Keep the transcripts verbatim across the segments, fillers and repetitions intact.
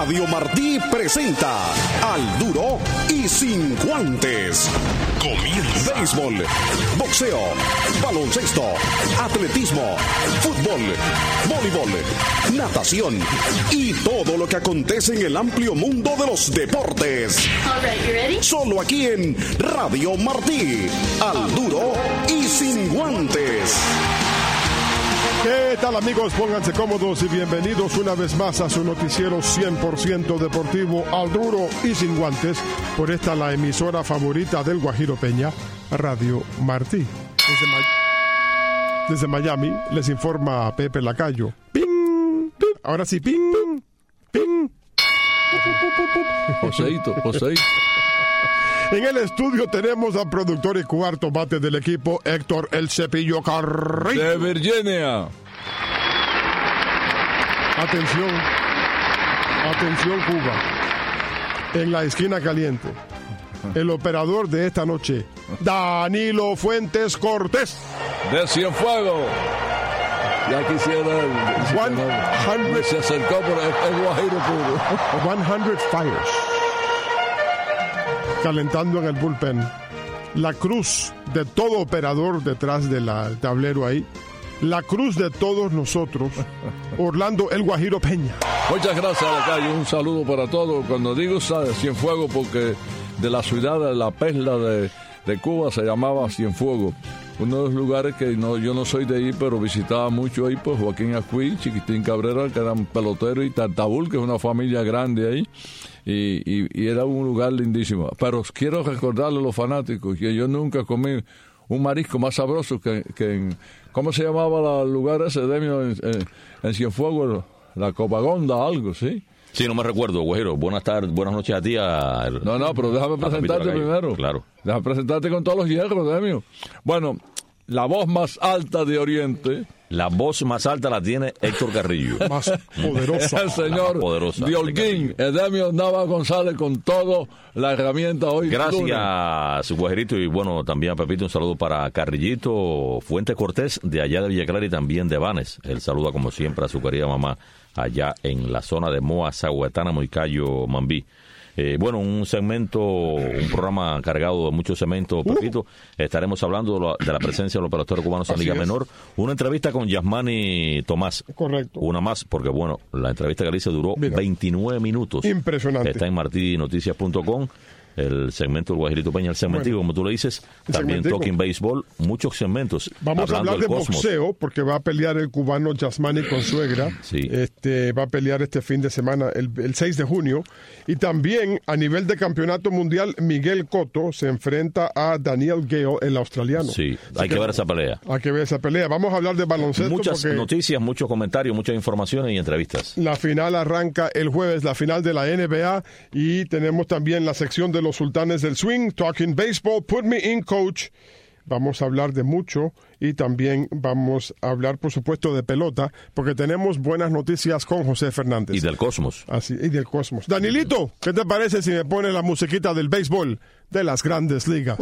Radio Martí presenta Al Duro y Sin Guantes. Comienza. Béisbol, boxeo, baloncesto, atletismo, fútbol, voleibol, natación y todo lo que acontece en el amplio mundo de los deportes. All right, you ready? Solo aquí en Radio Martí. Al Duro y Sin Guantes. ¿Qué tal, amigos? Pónganse cómodos y bienvenidos una vez más a su noticiero cien por ciento deportivo Al Duro y Sin Guantes, por esta la emisora favorita del Guajiro Peña, Radio Martí. Desde, Ma- Desde Miami les informa Pepe Lacayo. ¡Ping! ¡Ping! Ahora sí, ¡ping! ¡Ping! Joseito, Joseito. En el estudio tenemos al productor y cuarto bate del equipo, Héctor El Cepillo Carrillo. De Virginia. Atención, atención Cuba. En la esquina caliente, el operador de esta noche, Danilo Fuentes Cortés. De Cienfuegos. Ya quisiera el... Se acercó por el, el Guajiro puro. cien fires. Calentando en el bullpen. La cruz de todo operador detrás del tablero ahí. La cruz de todos nosotros. Orlando El Guajiro Peña. Muchas gracias, Lacayo. Un saludo para todos. Cuando digo Cienfuegos, porque de la ciudad de la perla de, de Cuba se llamaba Cienfuegos. Uno de los lugares que no, yo no soy de ahí, pero visitaba mucho ahí, pues Joaquín Ascuí, Chiquitín Cabrera, que eran peloteros, y Tartabul, que es una familia grande ahí. Y, y, y era un lugar lindísimo. Pero quiero recordarle a los fanáticos que yo nunca comí un marisco más sabroso que, que en... ¿Cómo se llamaba el lugar ese, Demio, en, en, en Cienfuegos? La Copagonda, algo, ¿sí? Sí, no me recuerdo, Guajiro. Buenas tardes, buenas noches a ti. A... No, no, pero déjame presentarte primero. Claro. Déjame presentarte con todos los hierros, Demio. Bueno, la voz más alta de Oriente... La voz más alta la tiene Héctor Carrillo. Más poderosa. El señor Diolguín, Edemio Nava González, con toda la herramienta hoy. Gracias, Guajirito, y bueno, también a Pepito, un saludo para Carrillito Fuentes Cortés, de allá de Villa Clara y también de Vanes. Él saluda como siempre a su querida mamá allá en la zona de Moa, Zahuetana, Moicayo, Mambí. Eh, bueno, un segmento, un programa cargado de muchos segmentos, Pepito. Uh. Estaremos hablando de la, de la presencia de los peloteros cubanos en Liga es. Menor. Una entrevista con Yasmani Tomás. Correcto. Una más, porque bueno, la entrevista que le hice duró Mira. veintinueve minutos. Impresionante. Está en martí noticias punto com. El segmento del Guajirito Peña, el segmentico, bueno, como tú le dices, también Talking Baseball, muchos segmentos. Vamos a hablar de boxeo, porque va a pelear el cubano Yasmani Consuegra. Sí. Este, va a pelear este fin de semana, el, el seis de junio. Y también, a nivel de campeonato mundial, Miguel Cotto se enfrenta a Daniel Gale, el australiano. Sí, Así hay que, que ver esa pelea. Hay que ver esa pelea. Vamos a hablar de baloncesto. Muchas noticias, muchos comentarios, muchas informaciones y entrevistas. La final arranca el jueves, la final de la N B A, y tenemos también la sección de los Sultanes del Swing, Talking Baseball, Put Me In Coach. Vamos a hablar de mucho y también vamos a hablar, por supuesto, de pelota, porque tenemos buenas noticias con José Fernández. Y del Cosmos. Así, y del Cosmos. Danilito, ¿qué te parece si me pone la musiquita del béisbol de las Grandes Ligas?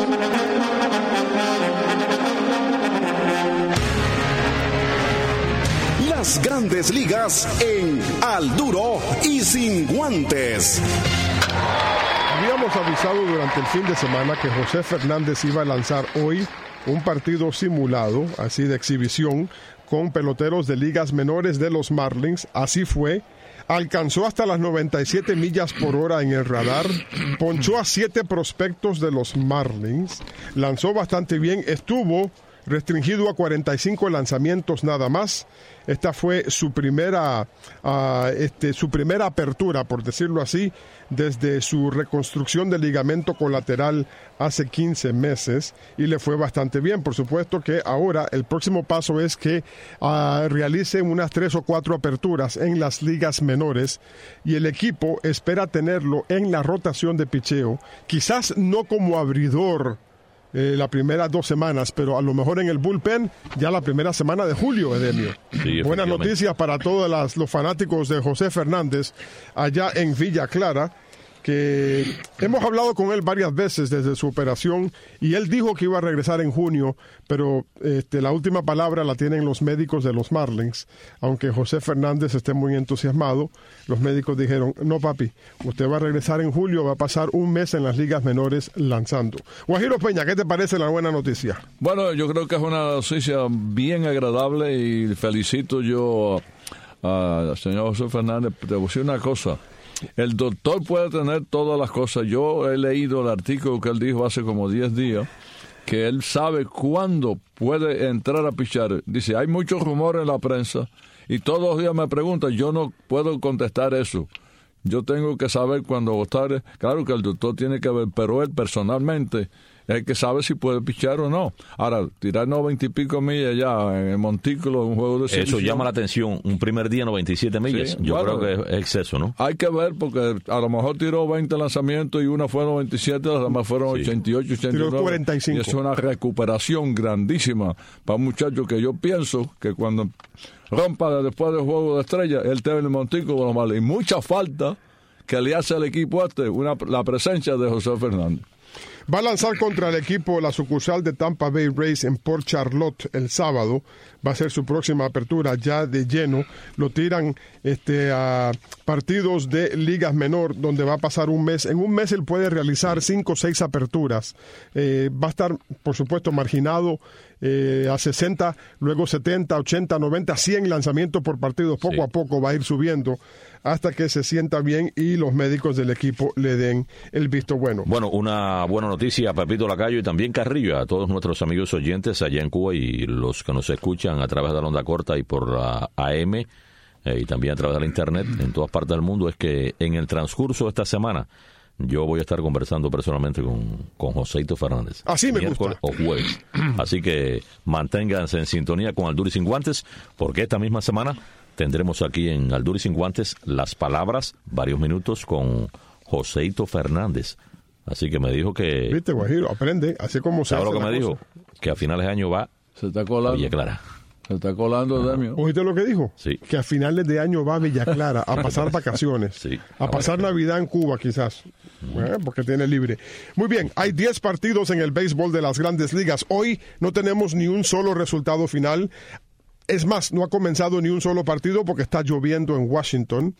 Las Grandes Ligas en Al Duro y Sin Guantes. Habíamos avisado durante el fin de semana que José Fernández iba a lanzar hoy un partido simulado, así de exhibición, con peloteros de ligas menores de los Marlins. Así fue. Alcanzó hasta las noventa y siete millas por hora en el radar, ponchó a siete prospectos de los Marlins, lanzó bastante bien, estuvo restringido a cuarenta y cinco lanzamientos nada más. Esta fue su primera, uh, este, su primera apertura, por decirlo así, desde su reconstrucción del ligamento colateral hace quince meses, y le fue bastante bien. Por supuesto que ahora el próximo paso es que uh, realice unas tres o cuatro aperturas en las ligas menores, y el equipo espera tenerlo en la rotación de picheo, quizás no como abridor Eh, las primeras dos semanas, pero a lo mejor en el bullpen ya la primera semana de julio, Edemio. Sí, buenas noticias para todos las, los fanáticos de José Fernández allá en Villa Clara, que hemos hablado con él varias veces desde su operación y él dijo que iba a regresar en junio, pero este, la última palabra la tienen los médicos de los Marlins. Aunque José Fernández esté muy entusiasmado, los médicos dijeron, no papi, usted va a regresar en julio, va a pasar un mes en las ligas menores lanzando. Guajiro Peña, ¿qué te parece la buena noticia? Bueno, yo creo que es una noticia bien agradable y felicito yo al señor José Fernández. Te voy a decir una cosa. El doctor puede tener todas las cosas. Yo he leído el artículo que él dijo hace como diez días, que él sabe cuándo puede entrar a pichar. Dice, hay muchos rumores en la prensa y todos los días me preguntan, yo no puedo contestar eso. Yo tengo que saber cuándo estar. Claro que el doctor tiene que ver, pero él personalmente es el que sabe si puede pichar o no. Ahora, tirar noventa y pico millas ya en el montículo en un juego de selección. Eso llama la atención. Un primer día noventa y siete millas. Sí, yo bueno, creo que es exceso, ¿no? Hay que ver porque a lo mejor tiró veinte lanzamientos y una fue noventa y siete, las demás fueron sí. ochenta y ocho, ochenta y nueve. Tiró cuarenta y cinco. Y es una recuperación grandísima para un muchacho que yo pienso que cuando rompa después del juego de estrella, él te ve en el montículo normal. Y mucha falta que le hace al equipo este una, la presencia de José Fernández. Va a lanzar contra el equipo la sucursal de Tampa Bay Rays en Port Charlotte el sábado. Va a ser su próxima apertura ya de lleno. Lo tiran este, a partidos de ligas menor, donde va a pasar un mes. En un mes él puede realizar cinco o seis aperturas. Eh, va a estar, por supuesto, marginado eh, a sesenta, luego setenta, ochenta, noventa, cien lanzamientos por partido. Poco sí. a poco va a ir subiendo hasta que se sienta bien y los médicos del equipo le den el visto bueno. Bueno, una buena noticia a Pepito Lacayo y también Carrillo, a todos nuestros amigos oyentes allá en Cuba y los que nos escuchan a través de la onda corta y por la A M eh, y también a través de la internet en todas partes del mundo, es que en el transcurso de esta semana yo voy a estar conversando personalmente con, con Joséito Fernández. Así me gusta. O jueves. Así que manténganse en sintonía con Al Duro y Sin Guantes, porque esta misma semana tendremos aquí en Al Duro y Sin Guantes las palabras, varios minutos con Joséito Fernández. Así que me dijo que... Viste, Guajiro, aprende, así como se hace lo que me cosa. Dijo? Que a finales de año va se está colando. a Villa Clara. Se está colando, ah. Demio. ¿Oíste lo que dijo? Sí. Que a finales de año va a Villa Clara a pasar vacaciones. Sí. A pasar Navidad en Cuba, quizás. Uh-huh. Eh, porque tiene libre. Muy bien, hay diez partidos en el béisbol de las Grandes Ligas. Hoy no tenemos ni un solo resultado final. Es más, no ha comenzado ni un solo partido porque está lloviendo en Washington.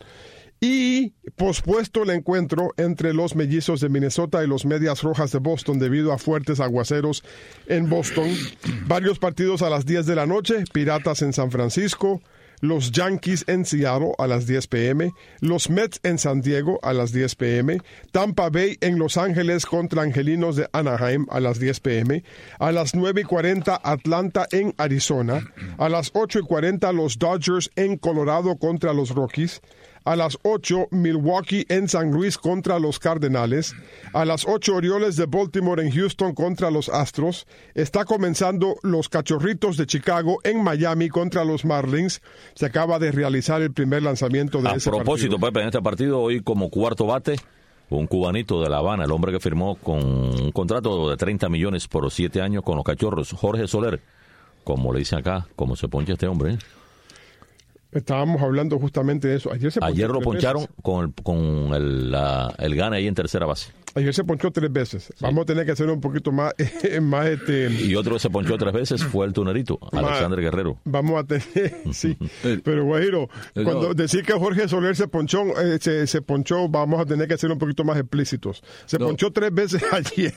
Y pospuesto el encuentro entre los Mellizos de Minnesota y los Medias Rojas de Boston debido a fuertes aguaceros en Boston. Varios partidos a las diez de la noche, Piratas en San Francisco, los Yankees en Seattle a las diez p.m., los Mets en San Diego a las diez p.m., Tampa Bay en Los Ángeles contra Angelinos de Anaheim a las diez p.m., a las nueve y cuarenta Atlanta en Arizona, a las ocho y cuarenta los Dodgers en Colorado contra los Rockies, a las ocho, Milwaukee en San Luis contra los Cardenales. A las ocho, Orioles de Baltimore en Houston contra los Astros. Está comenzando los Cachorritos de Chicago en Miami contra los Marlins. Se acaba de realizar el primer lanzamiento de a ese propósito, partido. Pepe, en este partido hoy como cuarto bate, un cubanito de La Habana, el hombre que firmó con un contrato de treinta millones por siete años con los Cachorros, Jorge Soler. Como le dicen acá, como se poncha este hombre, ¿eh? Estábamos hablando justamente de eso. Ayer, se Ayer lo poncharon veces. con el, con el, la, el gane ahí en tercera base. Ayer se ponchó tres veces. Sí. Vamos a tener que hacer un poquito más... más este, y otro que se ponchó tres veces fue el tunerito, Alexander Guerrero. Vamos a tener... sí. Pero, Guajiro, cuando decir que Jorge Soler se ponchó, eh, se, se ponchó, vamos a tener que ser un poquito más explícitos. Se no. ponchó tres veces ayer.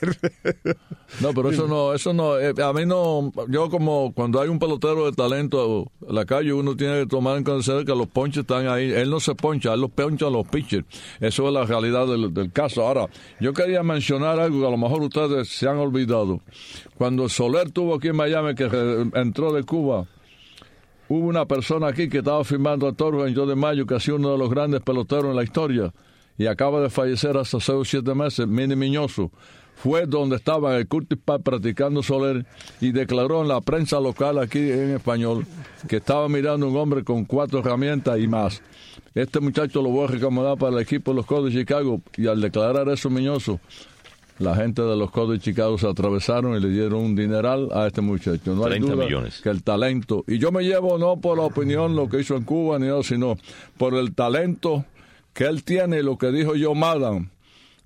No, pero eso no... eso no eh, a mí no... Yo como cuando hay un pelotero de talento en la calle, uno tiene que tomar en consideración que los ponches están ahí. Él no se poncha, él los poncha a los pitchers. Eso es la realidad del, del caso. Ahora, yo quería mencionar algo que a lo mejor ustedes se han olvidado. Cuando Soler estuvo aquí en Miami, que entró de Cuba, hubo una persona aquí que estaba firmando a Toro en de Mayo, que ha sido uno de los grandes peloteros en la historia, y acaba de fallecer hace seis o siete meses, Mini Miñoso. Fue donde estaba el Curtis Park practicando Soler y declaró en la prensa local aquí en español que estaba mirando un hombre con cuatro herramientas y más. Este muchacho lo voy a recomendar para el equipo de los Cubs de Chicago, y al declarar eso Miñoso, la gente de los Cubs de Chicago se atravesaron y le dieron un dineral a este muchacho. No hay duda millones. Que el talento, y yo me llevo no por la opinión lo que hizo en Cuba, ni nada, sino por el talento que él tiene y lo que dijo Joe Maddon,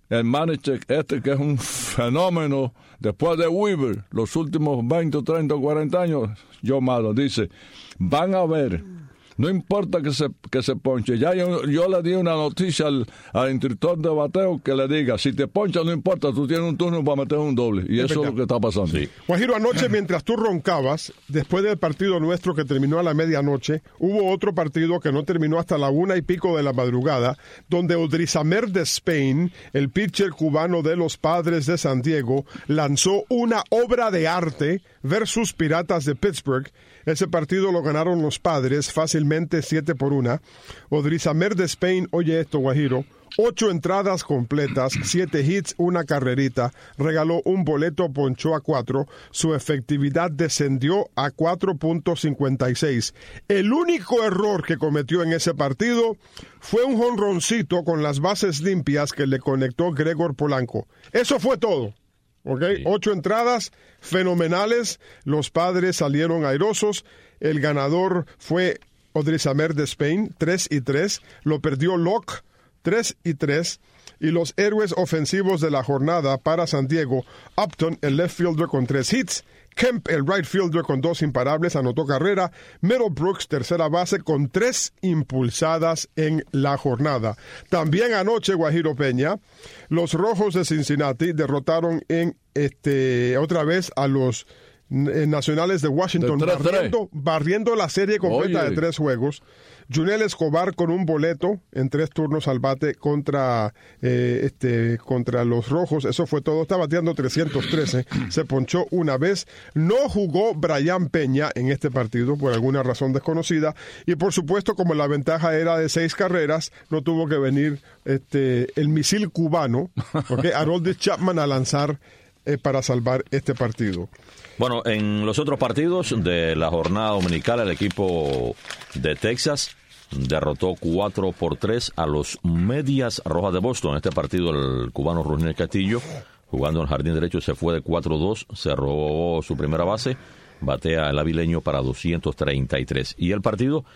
el manager este que es un fenómeno después de Weaver, los últimos veinte, treinta, cuarenta años, Joe Maddon, dice, van a ver, no importa que se que se ponche. Ya yo, yo le di una noticia al, al instructor de bateo que le diga, si te poncha no importa, tú tienes un turno para meter un doble. Y es eso verdad. Es lo que está pasando. Sí. Guajiro, anoche mientras tú roncabas, después del partido nuestro que terminó a la medianoche, hubo otro partido que no terminó hasta la una y pico de la madrugada, donde Odrisamer Despaigne, el pitcher cubano de los Padres de San Diego, lanzó una obra de arte versus Piratas de Pittsburgh. Ese partido lo ganaron los Padres fácilmente siete por una. Odrisamer Despaigne, oye esto, Guajiro, ocho entradas completas, siete hits, una carrerita, regaló un boleto, ponchó a cuatro, su efectividad descendió a cuatro punto cincuenta y seis. El único error que cometió en ese partido fue un jonroncito con las bases limpias que le conectó Gregor Polanco. Eso fue todo. Okay. Sí. Ocho entradas fenomenales, los Padres salieron airosos, el ganador fue Odrisamer Despaigne, tres y tres, lo perdió Locke, tres y tres, y los héroes ofensivos de la jornada para San Diego, Upton, el left fielder con tres hits, Kemp, el right fielder con dos imparables, anotó carrera, Middlebrooks, tercera base, con tres impulsadas en la jornada. También anoche, Guajiro Peña, los Rojos de Cincinnati derrotaron en este otra vez a los eh, Nacionales de Washington, de tres, barriendo, barriendo la serie completa Oye. de tres juegos. Junel Escobar con un boleto en tres turnos al bate contra eh, este contra los Rojos. Eso fue todo. Está bateando trescientos trece. Se ponchó una vez. No jugó Brian Peña en este partido por alguna razón desconocida. Y por supuesto, como la ventaja era de seis carreras, no tuvo que venir este el misil cubano, ¿okay? Aroldis Chapman a lanzar eh, para salvar este partido. Bueno, en los otros partidos de la jornada dominical, el equipo de Texas derrotó cuatro por tres a los Medias Rojas de Boston. Este partido, el cubano Rusnel Castillo, jugando en el jardín derecho, se fue de cuatro dos, se robó su primera base, batea el avileño para doscientos treinta y tres. Y el partido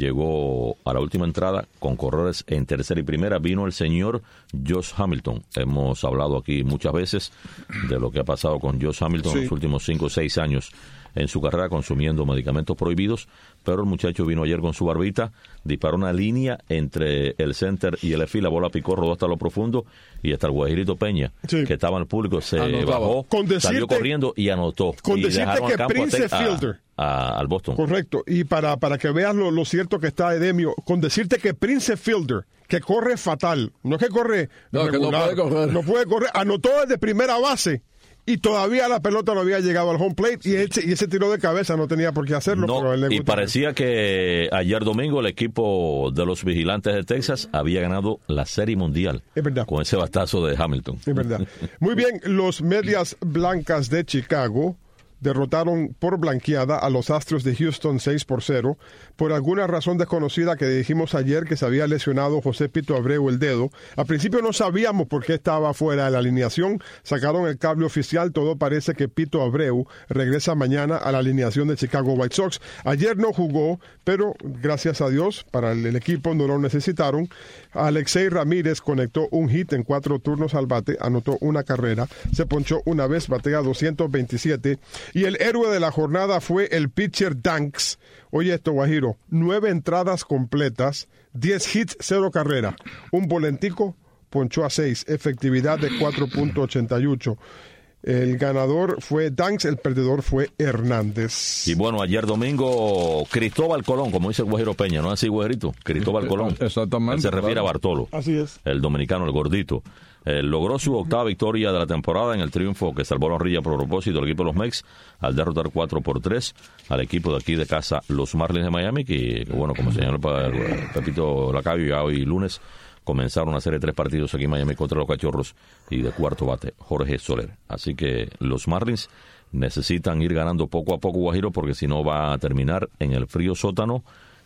llegó a la última entrada con corredores en tercera y primera. Vino el señor Josh Hamilton. Hemos hablado aquí muchas veces de lo que ha pasado con Josh Hamilton sí. en los últimos cinco o seis años en su carrera consumiendo medicamentos prohibidos, pero el muchacho vino ayer con su barbita, disparó una línea entre el center y el left, la bola picó, rodó hasta lo profundo y hasta el Guajirito Peña, sí. que estaba en el público, se Anotaba. bajó, con decirte, salió corriendo y anotó. Con y decirte dejaron que al campo Prince a, Fielder. A, a, al Boston. Correcto, y para, para que veas lo, lo cierto que está Edemio, con decirte que Prince Fielder, que corre fatal, no es que corre no, regular, que no puede correr, no puede correr, anotó desde primera base. Y todavía la pelota no había llegado al home plate y ese, y ese tiro de cabeza no tenía por qué hacerlo. No, pero él y parecía que ayer domingo el equipo de los Vigilantes de Texas había ganado la Serie Mundial. Es verdad. Con ese batazo de Hamilton. Es verdad. Muy bien, los Medias Blancas de Chicago derrotaron por blanqueada a los Astros de Houston seis por cero. Por alguna razón desconocida que dijimos ayer que se había lesionado José Pito Abreu el dedo. Al principio no sabíamos por qué estaba fuera de la alineación. Sacaron el cable oficial. Todo parece que Pito Abreu regresa mañana a la alineación de Chicago White Sox. Ayer no jugó, pero gracias a Dios para el, el equipo no lo necesitaron. Alexei Ramírez conectó un hit en cuatro turnos al bate, anotó una carrera, se ponchó una vez, batea doscientos veintisiete. Y el héroe de la jornada fue el pitcher Danks. Oye esto, Guajiro, nueve entradas completas, diez hits, cero carrera. Un volentico, ponchó a seis, efectividad de cuatro punto ochenta y ocho. El ganador fue Danks, el perdedor fue Hernández. Y bueno, ayer domingo, Cristóbal Colón, como dice el Guajiro Peña, ¿no es así, Guajerito? Cristóbal Colón. Exactamente. Él se refiere claro. a Bartolo. Así es. El dominicano, el gordito. Eh, logró su octava victoria de la temporada en el triunfo que salvó la orilla por propósito del equipo de los Mex al derrotar cuatro por tres al equipo de aquí de casa, los Marlins de Miami, que, que bueno, como señaló el Pepito Lacayo, ya hoy lunes comenzaron a hacer tres partidos aquí en Miami contra los Cachorros y de cuarto bate Jorge Soler. Así que los Marlins necesitan ir ganando poco a poco, Guajiro, porque si no va a terminar en el frío sótano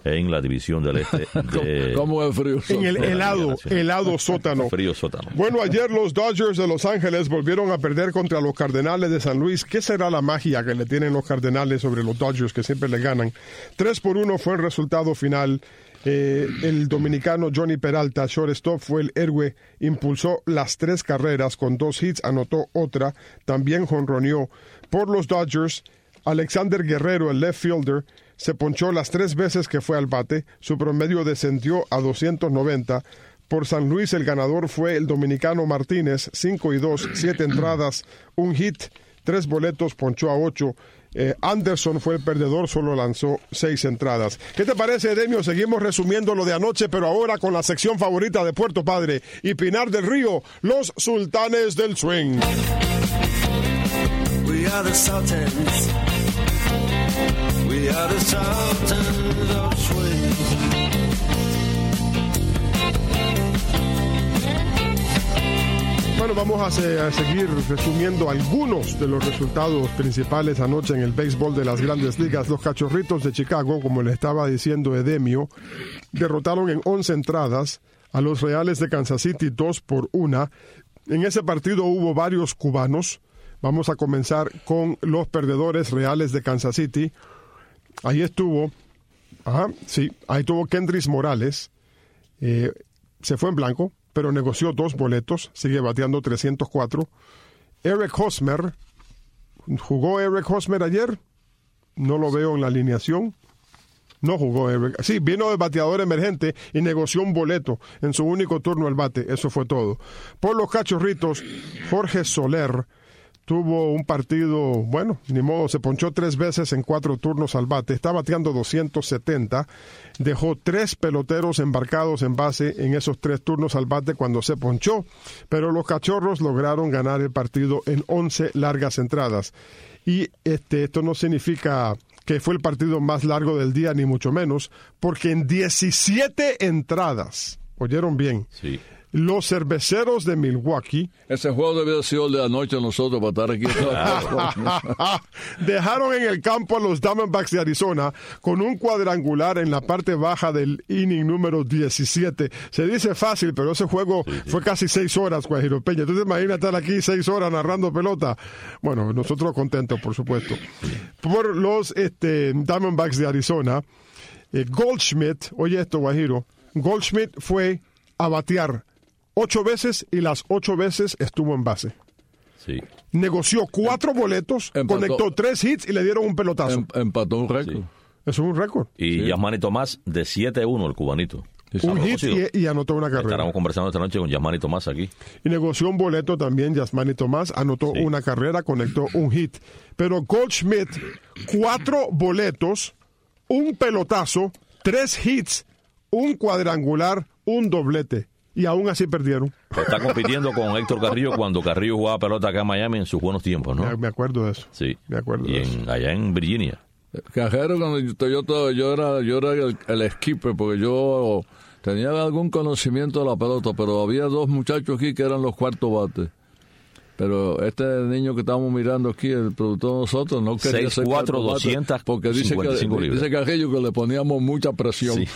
en la división del este de... ¿Cómo es frío? En el helado, helado sótano. Frío sótano. Bueno, ayer los Dodgers de Los Ángeles volvieron a perder contra los Cardenales de San Luis. ¿Qué será la magia que le tienen los Cardenales sobre los Dodgers, que siempre le ganan? Tres por uno fue el resultado final. Eh, el dominicano Johnny Peralta, shortstop, fue el héroe, impulsó las tres carreras con dos hits, anotó otra, también jonroneó. Por los Dodgers, Alexander Guerrero, el left fielder, se ponchó las tres veces que fue al bate, su promedio descendió a doscientos noventa. Por San Luis, el ganador fue el dominicano Martínez, cinco y dos, siete entradas, un hit, tres boletos, ponchó a ocho. Eh, Anderson fue el perdedor, solo lanzó seis entradas. ¿Qué te parece, Edemio? Seguimos resumiendo lo de anoche, pero ahora con la sección favorita de Puerto Padre y Pinar del Río, los Sultanes del Swing. We are the Sultans. We are the Sultans of Swing. Bueno, vamos a, se, a seguir resumiendo algunos de los resultados principales anoche en el béisbol de las Grandes Ligas. Los Cachorritos de Chicago, como le estaba diciendo Edemio, derrotaron en once entradas a los Reales de Kansas City dos por una. En ese partido hubo varios cubanos. Vamos a comenzar con los perdedores Reales de Kansas City. Ahí estuvo, ajá, sí, ahí estuvo Kendrys Morales. Eh, se fue en blanco, pero negoció dos boletos, sigue bateando trescientos cuatro. Eric Hosmer, ¿jugó Eric Hosmer ayer? No lo veo en la alineación. No jugó Eric. Sí, vino de bateador emergente y negoció un boleto en su único turno al bate. Eso fue todo. Por los Cachorritos, Jorge Soler tuvo un partido, bueno, ni modo, se ponchó tres veces en cuatro turnos al bate. Está bateando doscientos setenta. Dejó tres peloteros embarcados en base en esos tres turnos al bate cuando se ponchó. Pero los Cachorros lograron ganar el partido en once largas entradas. Y este, esto no significa que fue el partido más largo del día, ni mucho menos, porque en diecisiete entradas, ¿oyeron bien? Sí. Los Cerveceros de Milwaukee... Ese juego debió haber sido el de anoche nosotros para estar aquí. Dejaron en el campo a los Diamondbacks de Arizona con un cuadrangular en la parte baja del inning número diecisiete. Se dice fácil, pero ese juego sí, sí. fue casi seis horas, Guajiro Peña. ¿Tú te imaginas estar aquí seis horas narrando pelota? Bueno, nosotros contentos, por supuesto. Por los este, Diamondbacks de Arizona, eh, Goldschmidt, oye esto, Guajiro, Goldschmidt fue a batear ocho veces y las ocho veces estuvo en base. Sí. Negoció cuatro boletos, empató, conectó tres hits y le dieron un pelotazo. Em, empató un récord. Sí. Eso es un récord. Y sí. Yasmani Tomás de siete a uno, el cubanito. Sí, un hit y, y anotó una carrera. Estaremos conversando esta noche con Yasmani Tomás aquí. Y negoció un boleto también, Yasmani Tomás, anotó sí. una carrera, conectó un hit. Pero Goldschmidt, cuatro boletos, un pelotazo, tres hits, un cuadrangular, un doblete. Y aún así perdieron. Está compitiendo con Héctor Carrillo cuando Carrillo jugaba pelota acá en Miami en sus buenos tiempos, ¿no? Me acuerdo de eso. Sí. Me acuerdo y de en, eso. allá en Virginia. Cajero, cuando yo, yo, yo era, yo era el, el skipper, porque yo tenía algún conocimiento de la pelota, pero había dos muchachos aquí que eran los cuartos bates. Pero este niño que estamos mirando aquí, el productor de nosotros, no quería ser cuatro doscientos porque dice que, dice que aquello que le poníamos mucha presión. Sí.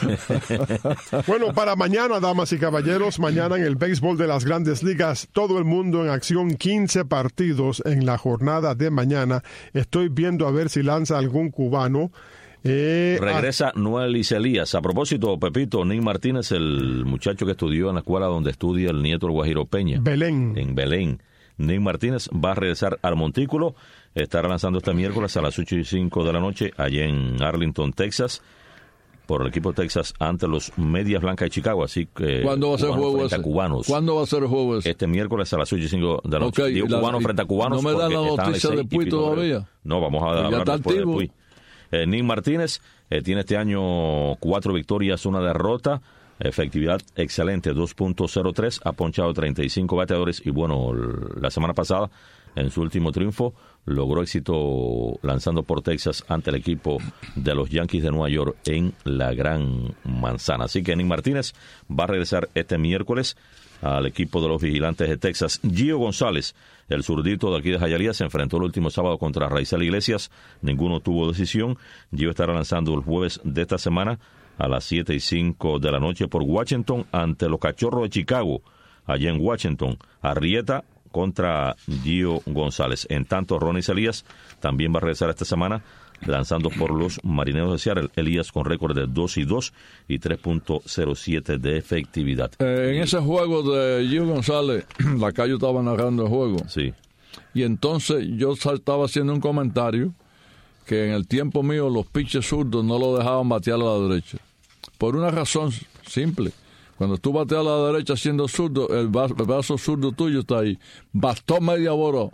Bueno, para mañana, damas y caballeros, mañana en el béisbol de las Grandes Ligas, todo el mundo en acción, quince partidos en la jornada de mañana. Estoy viendo a ver si lanza algún cubano. Eh, Regresa a... Noel Elías. A propósito, Pepito, Nick Martínez, el muchacho que estudió en la escuela donde estudia el nieto del Guajiro Peña. Belén. En Belén. Nick Martínez va a regresar al Montículo, estará lanzando este miércoles a las ocho y cinco de la noche allá en Arlington, Texas, por el equipo de Texas ante los Medias Blancas de Chicago. Así que ¿cuándo va a ser el juego ese? Cubanos. ¿Cuándo va a ser el juego ese? Este miércoles a las ocho y cinco de la noche. Okay, Digo la, cubanos frente a cubanos. ¿No me dan la noticia de Puy todavía? No, vamos a hablar después de Puy. Eh, Nick Martínez eh, tiene este año cuatro victorias, una derrota. Efectividad excelente, dos punto cero tres, ha ponchado treinta y cinco bateadores y bueno, la semana pasada, en su último triunfo, logró éxito lanzando por Texas ante el equipo de los Yankees de Nueva York en la Gran Manzana. Así que Nick Martínez va a regresar este miércoles al equipo de los Vigilantes de Texas. Gio González, el zurdito de aquí de Hialeah, se enfrentó el último sábado contra Raizel Iglesias, ninguno tuvo decisión. Gio estará lanzando el jueves de esta semana a las siete y cinco de la noche por Washington ante los Cachorros de Chicago, allá en Washington. Arrieta contra Gio González. En tanto, Ronnie Elías también va a regresar esta semana lanzando por los Marineros de Seattle. Elías con récord de dos y dos y tres punto cero siete de efectividad. Eh, en ese juego de Gio González, Lacayo estaba narrando el juego. Sí. Y entonces yo estaba haciendo un comentario que en el tiempo mío los pitchers zurdos no lo dejaban batear a la derecha. Por una razón simple. Cuando tú bateas a la derecha siendo zurdo, el, bra- el brazo zurdo tuyo está ahí. Bastó media bola,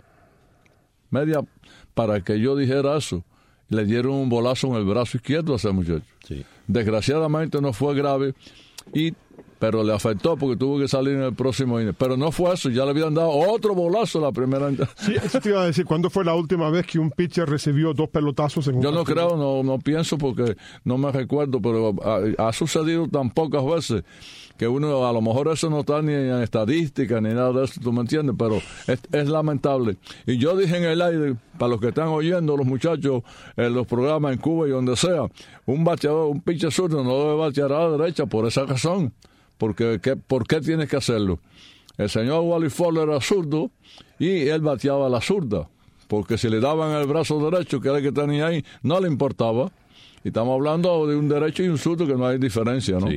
media, para que yo dijera eso. Le dieron un bolazo en el brazo izquierdo a ese muchacho. Sí. Desgraciadamente no fue grave, y pero le afectó porque tuvo que salir en el próximo inning. Pero no fue eso, ya le habían dado otro bolazo la primera. Sí, eso te iba a decir. ¿Cuándo fue la última vez que un pitcher recibió dos pelotazos en un Yo no partido? creo, no, no pienso porque no me recuerdo, pero ha, ha sucedido tan pocas veces que uno, a lo mejor eso no está ni en estadística ni nada de eso, tú me entiendes, pero es, es lamentable. Y yo dije en el aire, para los que están oyendo, los muchachos, en los programas en Cuba y donde sea, un bateador, un pitcher zurdo no debe batear a la derecha por esa razón. Porque, ¿qué, ¿Por qué tienes que hacerlo? El señor Wally Fowler era zurdo y él bateaba a la zurda, porque si le daban el brazo derecho, que era el que tenía ahí, no le importaba. Y estamos hablando de un derecho y un zurdo, que no hay diferencia, ¿no? Sí.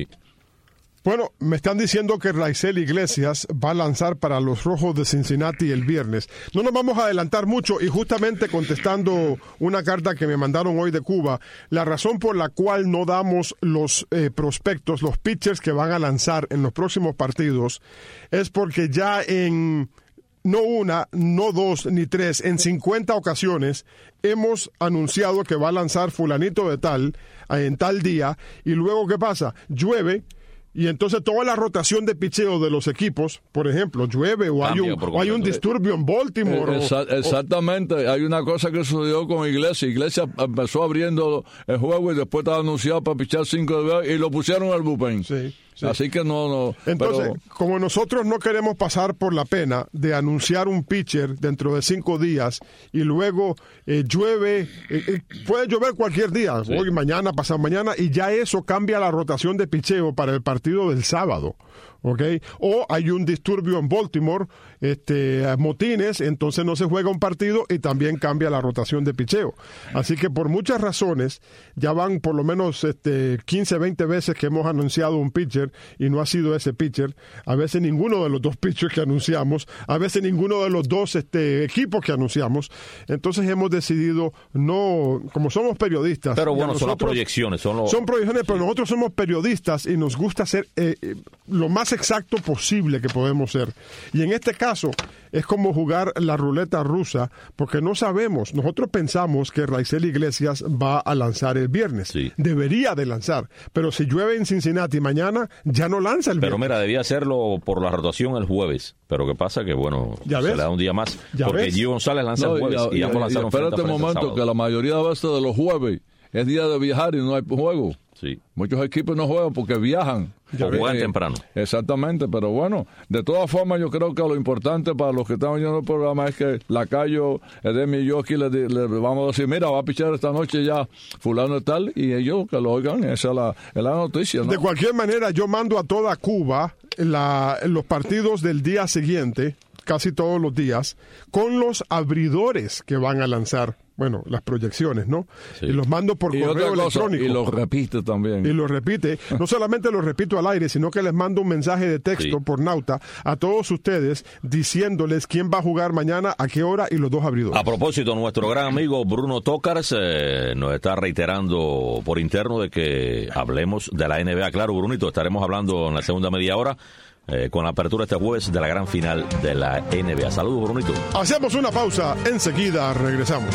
Bueno, me están diciendo que Raisel Iglesias va a lanzar para los Rojos de Cincinnati el viernes. No nos vamos a adelantar mucho, y justamente contestando una carta que me mandaron hoy de Cuba, la razón por la cual no damos los eh, prospectos, los pitchers que van a lanzar en los próximos partidos, es porque ya en no una, no dos, ni tres, en cincuenta ocasiones hemos anunciado que va a lanzar fulanito de tal en tal día, y luego ¿qué pasa? Llueve. Y entonces toda la rotación de picheo de los equipos, por ejemplo, llueve o hay un, o hay un disturbio en Baltimore. Eh, exa- o, exactamente. O, hay una cosa que sucedió con Iglesias. Iglesias empezó abriendo el juego y después estaba anunciado para pichar cinco de vez y lo pusieron al bullpen. Sí. Sí. Así que no, no. Entonces, pero... como nosotros no queremos pasar por la pena de anunciar un pitcher dentro de cinco días y luego eh, llueve, eh, eh, puede llover cualquier día, sí. Hoy, mañana, pasado mañana, y ya eso cambia la rotación de picheo para el partido del sábado. ¿Ok? O hay un disturbio en Baltimore, este, motines, entonces no se juega un partido y también cambia la rotación de picheo. Así que por muchas razones, ya van por lo menos este, quince, veinte veces que hemos anunciado un pitcher y no ha sido ese pitcher. A veces ninguno de los dos pitchers que anunciamos, a veces ninguno de los dos este, equipos que anunciamos. Entonces hemos decidido no, como somos periodistas. Pero bueno, nosotros, son las proyecciones. Son, los... son proyecciones, pero nosotros somos periodistas y nos gusta hacer eh, eh, lo más exacto posible que podemos ser. Y en este caso es como jugar la ruleta rusa, porque no sabemos. Nosotros pensamos que Raisel Iglesias va a lanzar el viernes. Sí. Debería de lanzar, pero si llueve en Cincinnati mañana, ya no lanza el Pero viernes. mira, debía hacerlo por la rotación el jueves. Pero ¿qué pasa? Que bueno, ¿Ya se ves? le da un día más. ¿Ya porque ves? Gio González lanza No, el jueves y, y, y ambos y, lanzaron y espérate frente a un frente el momento, sábado. que la mayoría de veces de los jueves es día de viajar y no hay juego. Sí. Muchos equipos no juegan porque viajan. O juegan Eh, temprano. Exactamente, pero bueno, de todas formas yo creo que lo importante para los que están oyendo el programa es que Lacayo, Edemi y yo aquí le, le vamos a decir, mira, va a pichar esta noche ya fulano y tal, y ellos que lo oigan, esa es la, es la noticia, ¿no? De cualquier manera, yo mando a toda Cuba la, los partidos del día siguiente, casi todos los días, con los abridores que van a lanzar. Bueno, las proyecciones, ¿no? Sí. Y los mando por y correo otra cosa, electrónico. y lo repite también. Y lo repite. No solamente lo repito al aire, sino que les mando un mensaje de texto Sí. por Nauta a todos ustedes diciéndoles quién va a jugar mañana, a qué hora y los dos abridores. A propósito, nuestro gran amigo Bruno Tócars eh, nos está reiterando por interno de que hablemos de la N B A. Claro, Brunito, estaremos hablando en la segunda media hora eh, con la apertura este jueves de la gran final de la N B A. Saludos, Brunito. Hacemos una pausa, enseguida regresamos.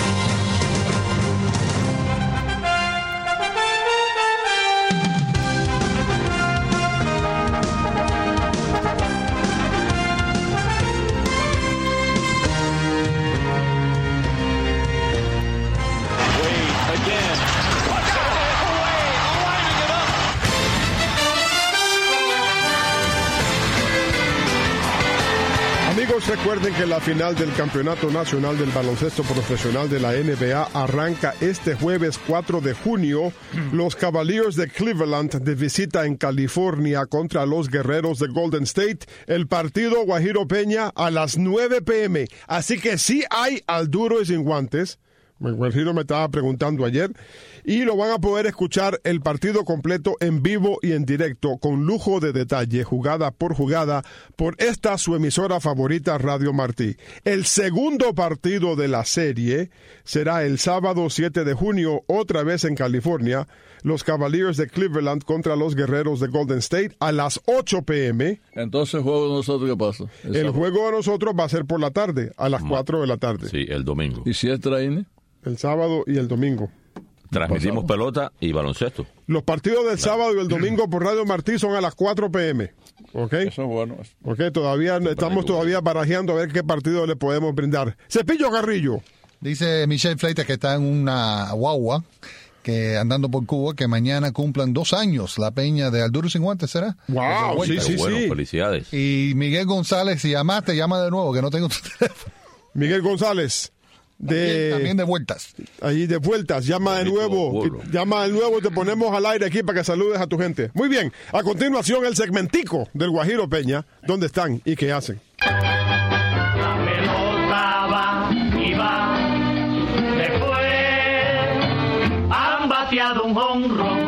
Amigos, recuerden que la final del Campeonato Nacional del Baloncesto Profesional de la N B A arranca este jueves cuatro de junio. Los Cavaliers de Cleveland de visita en California contra los Guerreros de Golden State. El partido Guajiro Peña a las nueve p m Así que sí hay al duro y sin guantes. Guajiro me estaba preguntando ayer. Y lo van a poder escuchar el partido completo en vivo y en directo, con lujo de detalle, jugada por jugada, por esta su emisora favorita, Radio Martí. El segundo partido de la serie será el sábado siete de junio, otra vez en California, los Cavaliers de Cleveland contra los Guerreros de Golden State a las ocho p m Entonces, ¿el juego de nosotros qué pasa? El, el juego de nosotros va a ser por la tarde, a las cuatro de la tarde. Sí, el domingo. ¿Y si es traine? El sábado y el domingo. Transmitimos pelota y baloncesto. Los partidos del sábado y el domingo por Radio Martí son a las cuatro p m ¿Ok? Eso es bueno. Ok, todavía estamos todavía barajeando a ver qué partido le podemos brindar. Cepillo Garrillo. Dice Michelle Fleitas que está en una guagua que andando por Cuba, que mañana cumplan dos años la peña de Alduro Sin Guantes, ¿será? Wow, sí, sí, bueno, sí. Felicidades. Y Miguel González, si llamaste, llama de nuevo, que no tengo tu teléfono. Miguel González. De, también, también de vueltas. Ahí de vueltas, llama de nuevo, llama de nuevo y te ponemos al aire aquí para que saludes a tu gente. Muy bien, a continuación el segmentico del Guajiro Peña, ¿dónde están y qué hacen? La pelota va y va, después han bateado un jonrón.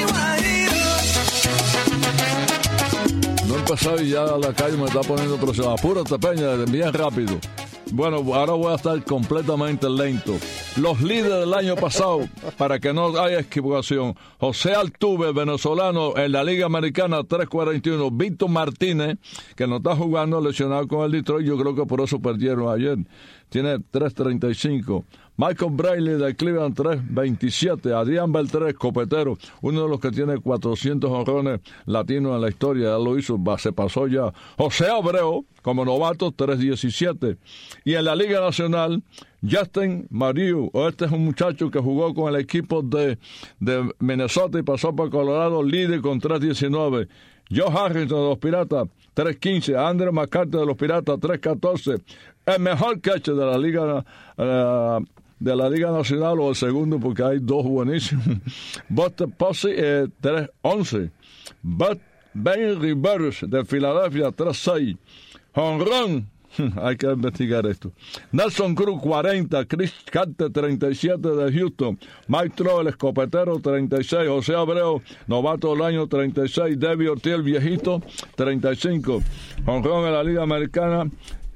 No he pasado y ya la calle me está poniendo presión. Apúrate, Peña, bien rápido. Bueno, ahora voy a estar completamente lento. Los líderes del año pasado, para que no haya equivocación: José Altuve, venezolano, en la Liga Americana, tres cuarenta y uno. Víctor Martínez, que no está jugando, lesionado con el Detroit, yo creo que por eso perdieron ayer, tiene tres treinta y cinco. Michael Brayley de Cleveland, tres veintisiete. Adrián Beltré, escopetero, uno de los que tiene cuatrocientos jonrones latinos en la historia, ya lo hizo, se pasó ya. José Abreu, como novato, tres diecisiete. Y en la Liga Nacional, Justin Mariu, este es un muchacho que jugó con el equipo de, de Minnesota y pasó por Colorado, líder con tres diecinueve. Joe Harrison de los Piratas, tres quince. Andrew McCarthy de los Piratas, tres catorce. El mejor catcher de la Liga uh, de la Liga Nacional, o el segundo, porque hay dos buenísimos. Buster Posey, eh, tres once. But Ben Rivers de Filadelfia, tres seis. Jonrón, hay que investigar esto. Nelson Cruz, cuarenta. Chris Carter, treinta y siete de Houston. Mike Trout, el escopetero, treinta y seis. José Abreu, novato del año, treinta y seis. David Ortiz, el viejito, treinta y cinco. Jonrón en la Liga Americana,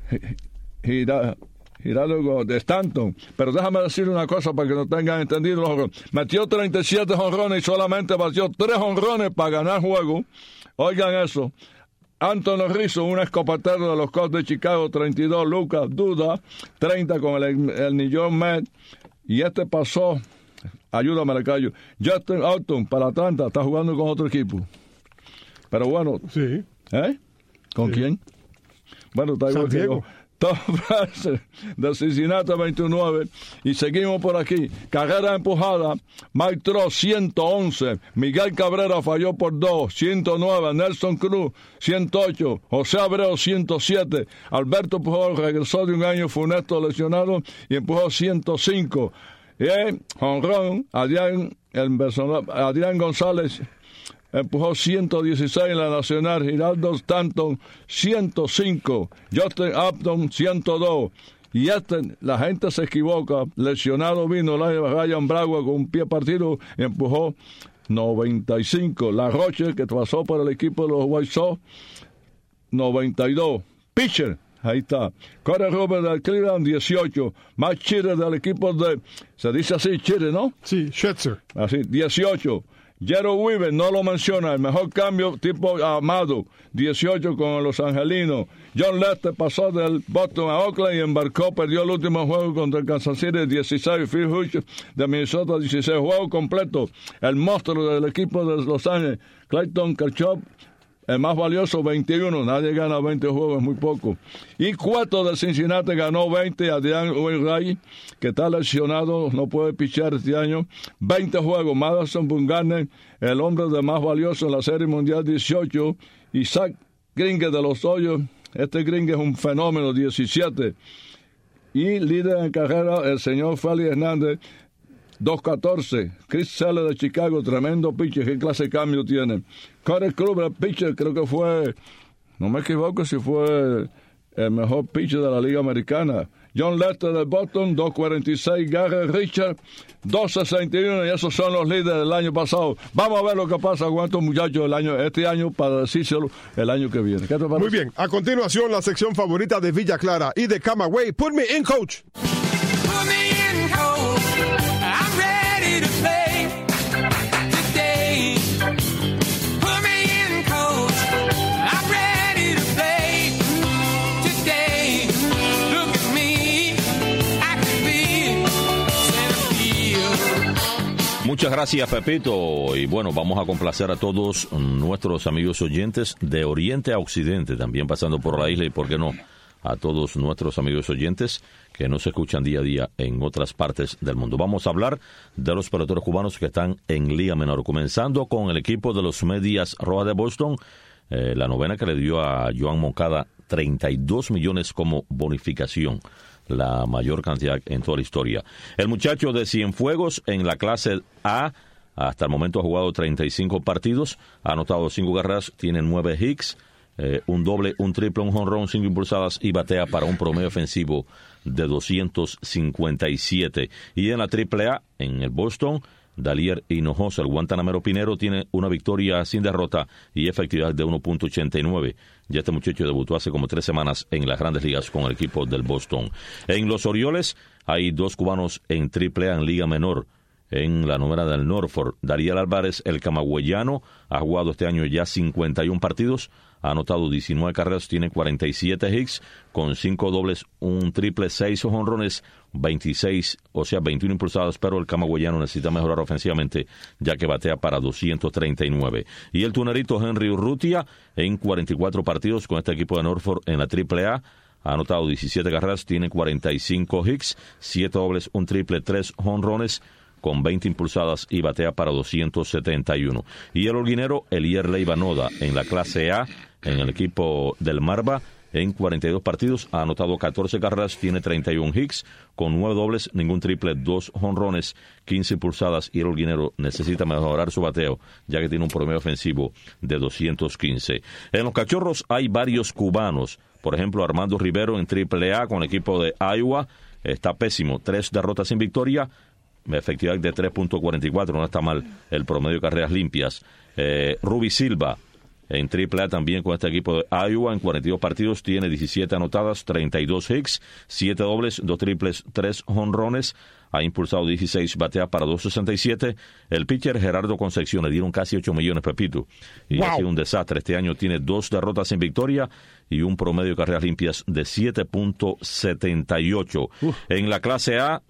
Gira, Giraldo de Stanton. Pero déjame decir una cosa para que no tengan entendido. Metió treinta y siete jonrones y solamente batió tres jonrones para ganar juego. Oigan eso. Anthony Rizzo, un escopetero de los Cubs de Chicago, treinta y dos. Lucas Duda, treinta con el, el New York Mets. Y este pasó, ayúdame, le callo, Justin Upton para Atlanta, está jugando con otro equipo. Pero bueno. Sí. ¿Eh? ¿Con sí. quién? Bueno, está igual que yo. Tom Brasser de Cincinnati, veintinueve. Y seguimos por aquí. Carrera empujada, Mike Trout, ciento once. Miguel Cabrera falló por dos, ciento nueve. Nelson Cruz, ciento ocho. José Abreu, ciento siete. Alberto Pujol regresó de un año funesto lesionado y empujó ciento cinco. Y jonrón, Adrián, Adrián González empujó ciento dieciséis en la Nacional. Giraldo Stanton, ciento cinco. Justin Upton, ciento dos. Y este, la gente se equivoca. Lesionado vino Ryan Bragua con un pie partido y empujó noventa y cinco. La Roche, que pasó por el equipo de los White Sox, noventa y dos. Pitcher, ahí está. Corey Robert del Cleveland, dieciocho. Mike Chire del equipo de, se dice así, Chire, ¿no? Sí, Scherzer. Así, dieciocho. Jero Weaver, no lo menciona, el mejor cambio tipo Amado, dieciocho con los Angelinos. John Lester pasó del Boston a Oakland y embarcó, perdió el último juego contra el Kansas City, dieciséis. Phil Hughes de Minnesota, dieciséis. Juego completo, el monstruo del equipo de Los Ángeles, Clayton Kershaw, el más valioso, veintiuno. Nadie gana veinte juegos, es muy poco. Y Cueto de Cincinnati ganó veinte. Adrián Uruguay, que está lesionado, no puede pichar este año, veinte juegos. Madison Bumgarner, el hombre de más valioso en la Serie Mundial, dieciocho. Y Zach Greinke de los Dodgers, Este gringo es un fenómeno, diecisiete. Y líder en carrera, el señor Félix Hernández, dos catorce. Chris Seller de Chicago, tremendo pitcher. ¿Qué clase de cambio tiene? Corey Kluber, el pitcher, creo que fue, no me equivoco si fue el mejor pitcher de la Liga Americana. John Lester de Boston, dos cuarenta y seis. Gary Richard, dos sesenta y uno. Y esos son los líderes del año pasado. Vamos a ver lo que pasa con estos muchachos el año, este año para decírselo el año que viene. ¿Qué te parece? Muy bien. A continuación, la sección favorita de Villa Clara y de Camagüey. Put me in, coach. Put me in, coach. I'm ready to play today. Put me in, coach. I'm ready to play today. Look at me. I can be center field. Muchas gracias, Pepito. Y bueno, vamos a complacer a todos nuestros amigos oyentes de Oriente a Occidente, también pasando por la isla y, ¿por qué no?, a todos nuestros amigos oyentes que nos escuchan día a día en otras partes del mundo. Vamos a hablar de los peloteros cubanos que están en Liga Menor, comenzando con el equipo de los Medias Rojas de Boston, eh, la novena que le dio a Joan Moncada treinta y dos millones como bonificación, la mayor cantidad en toda la historia. El muchacho de Cienfuegos en la clase A, hasta el momento ha jugado treinta y cinco partidos, ha anotado cinco carreras, tiene nueve hits, Eh, un doble, un triple, un jonrón, cinco impulsadas y batea para un promedio ofensivo de doscientos cincuenta y siete. Y en la triple A, en el Boston, Dalier Hinojosa, el guantanamero pinero, tiene una victoria sin derrota y efectividad de uno punto ochenta y nueve. Ya este muchacho debutó hace como tres semanas en las Grandes Ligas con el equipo del Boston. En los Orioles hay dos cubanos en triple A en Liga Menor. En la novena del Norfolk, Dariel Álvarez, el camagüeyano, ha jugado este año ya cincuenta y uno partidos, ha anotado diecinueve carreras, tiene cuarenta y siete hits, con cinco dobles, un triple, seis jonrones, veintiséis, o sea, veintiuno impulsadas, pero el camagüeyano necesita mejorar ofensivamente, ya que batea para doscientos treinta y nueve. Y el tunerito Henry Urrutia, en cuarenta y cuatro partidos con este equipo de Norfolk en la triple A, ha anotado diecisiete carreras, tiene cuarenta y cinco hits, siete dobles, un triple, tres jonrones, con veinte impulsadas y batea para doscientos setenta y uno. Y el holguinero Elier Leiva Noda en la clase A, en el equipo del Marva, en cuarenta y dos partidos, ha anotado catorce carreras, tiene treinta y uno hits, con nueve dobles, ningún triple, dos jonrones, quince impulsadas, y el holguinero necesita mejorar su bateo, ya que tiene un promedio ofensivo de doscientos quince. En los Cachorros hay varios cubanos, por ejemplo, Armando Rivero en triple A con el equipo de Iowa, está pésimo, tres derrotas sin victoria, efectividad de tres punto cuarenta y cuatro, no está mal el promedio de carreras limpias. Eh, Ruby Silva en triple A también con este equipo de Iowa, en cuarenta y dos partidos tiene diecisiete anotadas, treinta y dos hits, siete dobles, dos triples, tres jonrones, ha impulsado dieciséis, batea para doscientos sesenta y siete. El pitcher Gerardo Concepción le dieron casi ocho millones, Pepito, y wow, ha sido un desastre. Este año tiene dos derrotas sin victoria y un promedio de carreras limpias de siete punto setenta y ocho. Uf. En la clase A,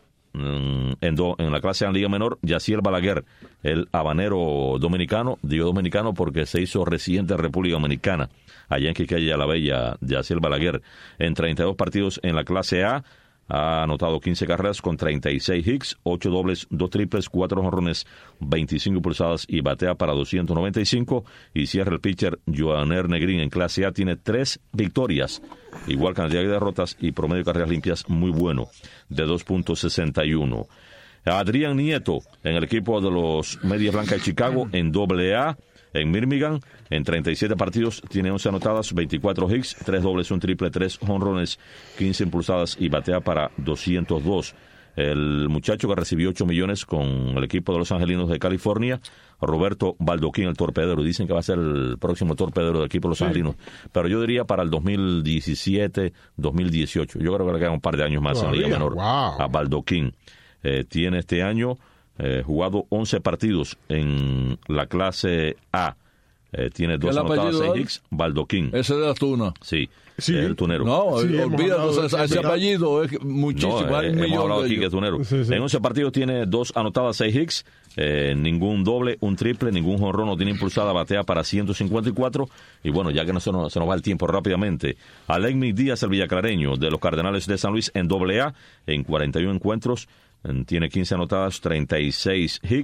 En, do, en la clase A en Liga Menor, Yaciel Balaguer, el habanero dominicano, digo dominicano porque se hizo residente de República Dominicana, allá en Quisqueya la Bella. Yaciel Balaguer, en treinta y dos partidos en la clase A, ha anotado quince carreras con treinta y seis hits, ocho dobles, dos triples, cuatro jonrones, veinticinco impulsadas y batea para doscientos noventa y cinco. Y cierra el pitcher Joaner Negrín en clase A, tiene tres victorias, igual cantidad de derrotas y promedio de carreras limpias muy bueno, de dos punto sesenta y uno. Adrián Nieto en el equipo de los Medias Blancas de Chicago en doble A, en Birmingham, en treinta y siete partidos, tiene once anotadas, veinticuatro hits, tres dobles, un triple, tres jonrones, quince impulsadas y batea para doscientos dos. El muchacho que recibió ocho millones con el equipo de los Angelinos de California, Roberto Baldoquín, el torpedero. Dicen que va a ser el próximo torpedero del equipo de los sí. Angelinos. Pero yo diría para el dos mil diecisiete, dos mil dieciocho. Yo creo que le quedan un par de años más ¿Todavía? en Liga Menor wow. a Baldoquín. Eh, tiene este año eh, jugado once partidos en la clase A. Eh, tiene dos anotadas, seis hits, Baldoquín. Ese de la Tuna. Sí, sí. Es el tunero. No, sí, olvídate, ese, ese apellido es muchísimo. No, hay eh, un hemos hablado aquí ellos. que es tunero. Sí, sí. En once partidos tiene dos anotadas, seis hits, eh, ningún doble, un triple, ningún jonrón, no tiene impulsada, batea para ciento cincuenta y cuatro. Y bueno, ya que no se nos, se nos va el tiempo rápidamente, Alegmi Díaz, el villaclareño de los Cardenales de San Luis en doble A, en cuarenta y uno encuentros, tiene quince anotadas, treinta y seis hits,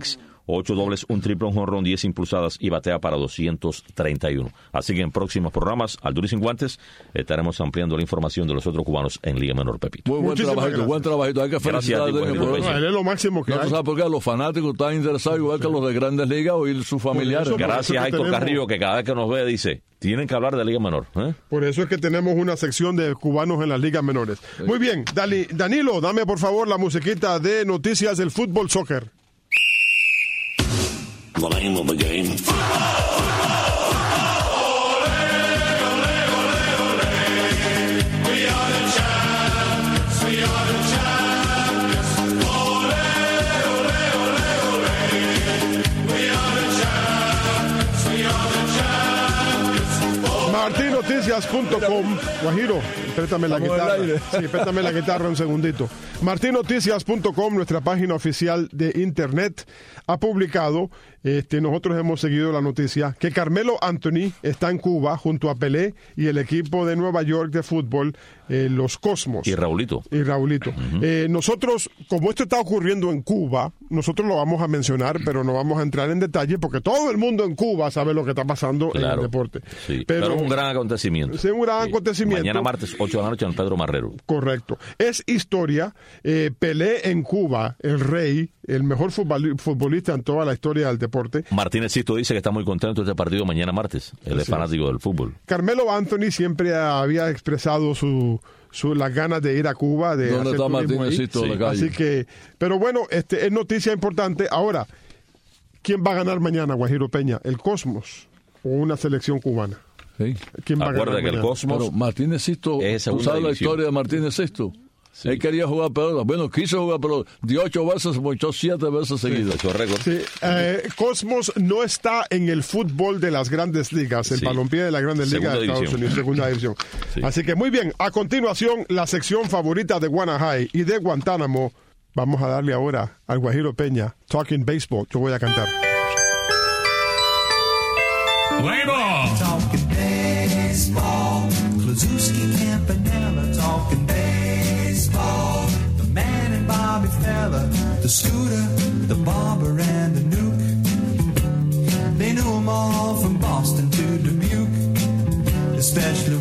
ocho dobles, un triple, un jonrón, diez impulsadas y batea para doscientos treinta y uno. Así que en próximos programas, al Duro y Sin Guantes, estaremos ampliando la información de los otros cubanos en Liga Menor, Pepito. Muy buen Muchísimas trabajito, gracias. buen trabajito. Hay que felicitar a Denio por eso. Él es lo máximo que No hay. tú sabes por qué los fanáticos están interesados igual que los de Grandes Ligas o ir sus familiares. Por eso, Gracias a que Héctor tenemos- Carrillo, que cada vez que nos ve dice, tienen que hablar de Liga Menor. ¿eh? Por eso es que tenemos una sección de cubanos en las ligas menores. Muy bien, Dali- Danilo, dame por favor la musiquita de noticias del fútbol soccer. The name of the game. martín noticias punto com. Guajiro, préstame la Estamos guitarra. al aire. Sí, préstame la guitarra un segundito. martín noticias punto com, nuestra página oficial de internet, ha publicado, este, nosotros hemos seguido la noticia, que Carmelo Anthony está en Cuba junto a Pelé y el equipo de Nueva York de fútbol, eh, los Cosmos. Y Raulito. Y Raulito. Eh, nosotros, como esto está ocurriendo en Cuba, nosotros lo vamos a mencionar, pero no vamos a entrar en detalle porque todo el mundo en Cuba sabe lo que está pasando en Claro. el deporte. Sí, pero, es un gran acontecimiento. Es un gran Sí. acontecimiento. Mañana martes, ocho de la noche, en Pedro Marrero. Correcto. Es historia. Eh, Pelé en Cuba, el rey, el mejor futbol- futbolista en toda la historia del deporte. Martínez Sisto dice que está muy contento de este partido mañana martes. Él es Así fanático del fútbol. Carmelo Anthony siempre había expresado su, su las ganas de ir a Cuba, de ¿Dónde hacer está turismo Martínez ahí. Sisto de Sí. calle? Así que, pero bueno, este es noticia importante. Ahora, ¿quién va a ganar mañana, Guajiro Peña? ¿El Cosmos o una selección cubana? Sí. ¿Quién va a Acuerda ganar que el mañana? Cosmos Pero Martínez Sisto, es ¿tú segunda sabes la división. historia de Martínez Sisto? Sí. Él quería jugar pelota. Bueno, quiso jugar pelota. Dio ocho veces, mochó siete veces seguidas. Eso es récord. Sí, eh, Cosmos no está en el fútbol de las grandes ligas, el Sí. balompié de las grandes ligas Segunda de Estados división. Unidos, segunda división. Sí. Así que muy bien, a continuación, la sección favorita de Guanajay y de Guantánamo. Vamos a darle ahora al Guajiro Peña, Talking Baseball. Yo voy a cantar. Play ball. Talking baseball, Klazuski, Campanella, talking baseball. The man and Bobby Fella, the Scooter, the Bomber, and the Nuke. They knew 'em all from Boston to Dubuque, especially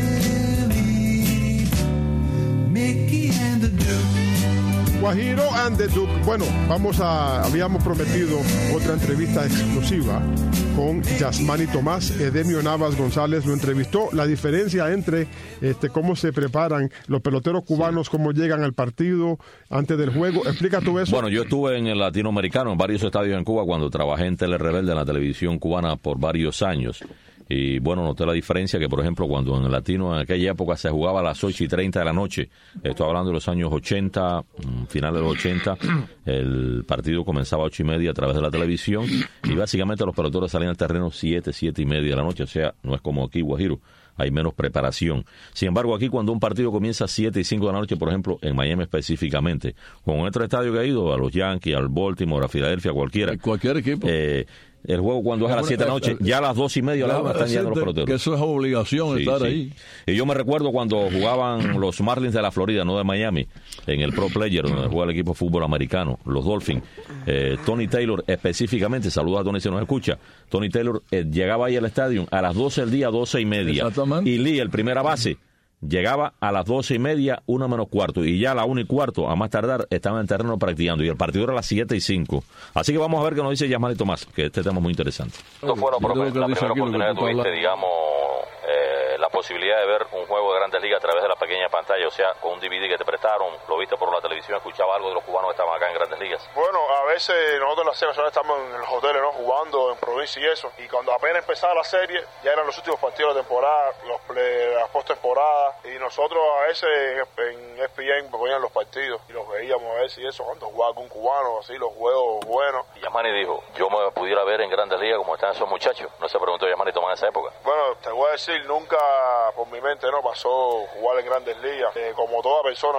Willie, Mickey, and the Duke. Guajiro and the Duke. Bueno, vamos a, habíamos prometido otra entrevista exclusiva con Yasmani Tomás. Edemio Navas González lo entrevistó. La diferencia entre este, cómo se preparan los peloteros cubanos, cómo llegan al partido antes del juego. Explica tú eso. Bueno, yo estuve en el Latinoamericano, en varios estadios en Cuba, cuando trabajé en Tele Rebelde, en la televisión cubana, por varios años. Y bueno, noté la diferencia que, por ejemplo, cuando en el Latino en aquella época se jugaba a las ocho y treinta de la noche, estoy hablando de los años ochenta, finales de los ochenta, el partido comenzaba a ocho y media a través de la televisión y básicamente los peloteros salían al terreno siete, siete y media de la noche, o sea, no es como aquí, Guajiro, hay menos preparación. Sin embargo, aquí cuando un partido comienza a siete y cinco de la noche, por ejemplo, en Miami específicamente, con otro estadio que ha ido, a los Yankees, al Baltimore, a Filadelfia, cualquiera. Cualquier equipo. Eh, el juego cuando es a las siete de la noche, ya a las dos y media de la hora están llegando los peloteros. Que eso es obligación, Sí, estar sí. ahí. Y yo me recuerdo cuando jugaban los Marlins de la Florida, no de Miami, en el Pro Player, donde juega el equipo de fútbol americano, los Dolphins. Eh, Tony Taylor específicamente, saluda a Tony si nos escucha, Tony Taylor eh, llegaba ahí al estadio a las doce del día, doce y media. Exactamente. Y Lee, el primera base, llegaba a las doce y media, una menos cuarto, y ya a la una y cuarto, a más tardar, estaban en terreno practicando, y el partido era a las siete y cinco. Así que vamos a ver qué nos dice Yasmani Tomás, que este tema es muy interesante. Esto fue la, Yo creo que la dice primera aquí lo que oportunidad tú que estás tuviste, hablando. digamos, Eh, la posibilidad de ver un juego de Grandes Ligas a través de la pequeña pantalla, o sea, con un D V D que te prestaron, lo viste por la televisión, escuchaba algo de los cubanos que estaban acá en Grandes Ligas. Bueno, a veces nosotros en la serie nacional estamos en los hoteles, ¿no? Jugando en provincia y eso. Y cuando apenas empezaba la serie, ya eran los últimos partidos de temporada, los play, las postemporadas. Y nosotros a veces en E S P N ponían los partidos y los veíamos a veces y eso. Cuando jugaba con un cubano, así, los juegos buenos. Y Yasmani dijo, yo me pudiera ver en Grandes Ligas como están esos muchachos. No se preguntó Yasmani Tomás en esa época. Bueno, te voy a decir, nunca por mi mente no pasó jugar en Grandes Ligas. Eh, como toda persona, ¿no?